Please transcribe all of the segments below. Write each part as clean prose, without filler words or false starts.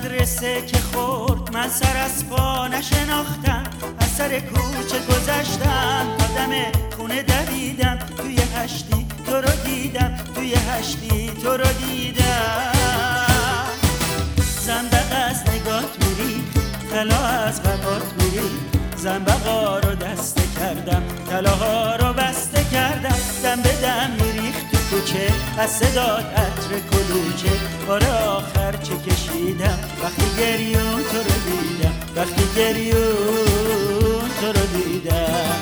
مدرسه که خورد من سر از پا نشناختم، از سر کوچه گذشتم تا دم خونه دویدم، توی هشتی تو رو دیدم، توی هشتی تو رو دیدم. زنبق از نگات میری، طلا از قبات میری، زنبقا رو دسته کردم، طلاها رو بسته کردم. دم به دم میریخت تو کوچه، از صدات عطر کلوچه. بار آخر چه کشیدم وقتی گریون تو رو دیدم، وقتی گریون تو رو دیدم.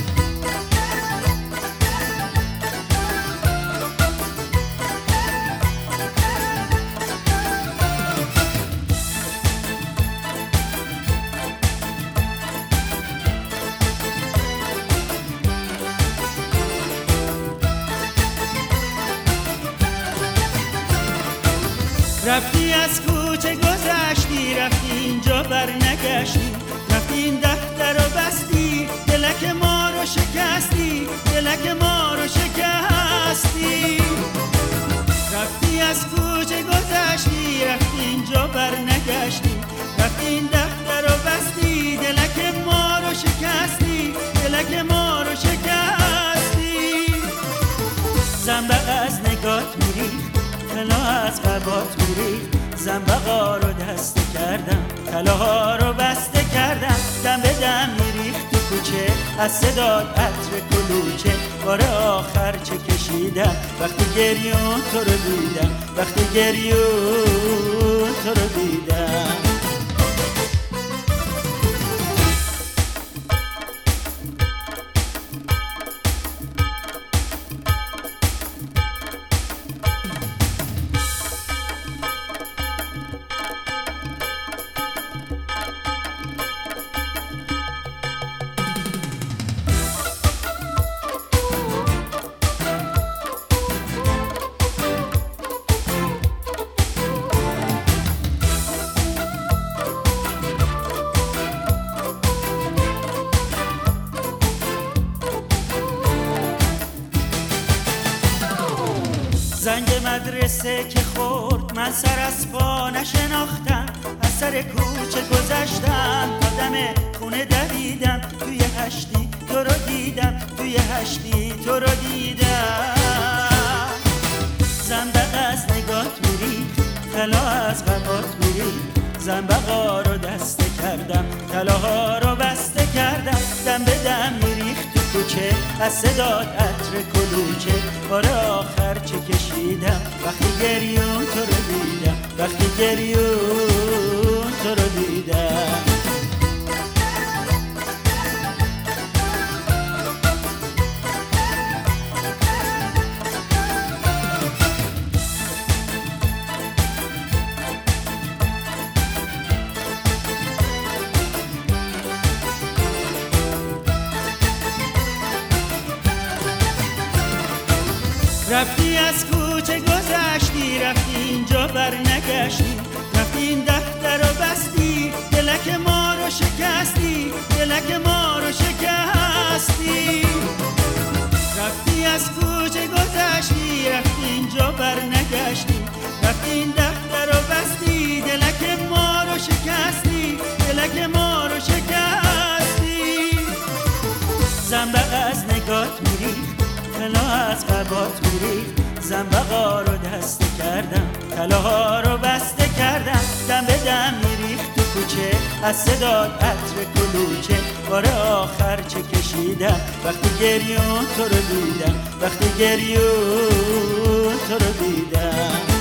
رفتی از کوچه گذشتی، رفتی اینجا بر نگشتی، رفتی این دفتر رو بستی، دلک ما رو شکستی، دلک ما رو شکستی. رفتی از کوچه گذشتی، رفتی اینجا بر نگشتی، رفتی این دفتر رو بستی، دلک ما رو شکستی، دلک ما رو شکستی. زنبق از نگات میریخت، طلا از قبات میریخت، زنبقا رو دسته کردم، طلاها رو بسته کردم. دم به دم میریخت تو کوچه، از صدات عطر کلوچه. بار آخر چه کشیدم وقتی گریون تو رو دیدم، وقتی گریون تو رو دیدم. زنگ مدرسه که خورد من سر از پا نشناختم، از سر کوچه گذشتم تا دم خونه دویدم، توی هشتی تو رو دیدم، توی هشتی تو رو دیدم. زنبق از نگات میریخت، طلا از قبات میریخت، زنبقا رو دسته کردم، طلاها رو بسته کردم. دم به دم میریخت تو کوچه، از صدات عطر کلوچه. بار آخر چه کشیدم وقتی گریون تو رو دیدم، وقتی گریون تو رو دیدم. رفتی از کوچه گذشتی، رفتی اینجا بر نگشتی، رفتی این دفتر رو بستی، دلک ما رو شکستی، دلک ما رو شکستی. رفتی از کوچه گذشتی، رفتی اینجا بر نگشتی، رفتی این دفتر رو بستی، دلک ما رو شکستی، دلک ما رو شکستی. زنبق از نگات میریخت، طلا از قبات میریخت، زنبقا رو دسته کردم، طلاها رو بسته کردم. دم به دم میریخت تو کوچه، از صدات عطر کلوچه. بار آخر چه کشیدم وقتی گریون تو رو دیدم، وقتی گریون تو رو دیدم.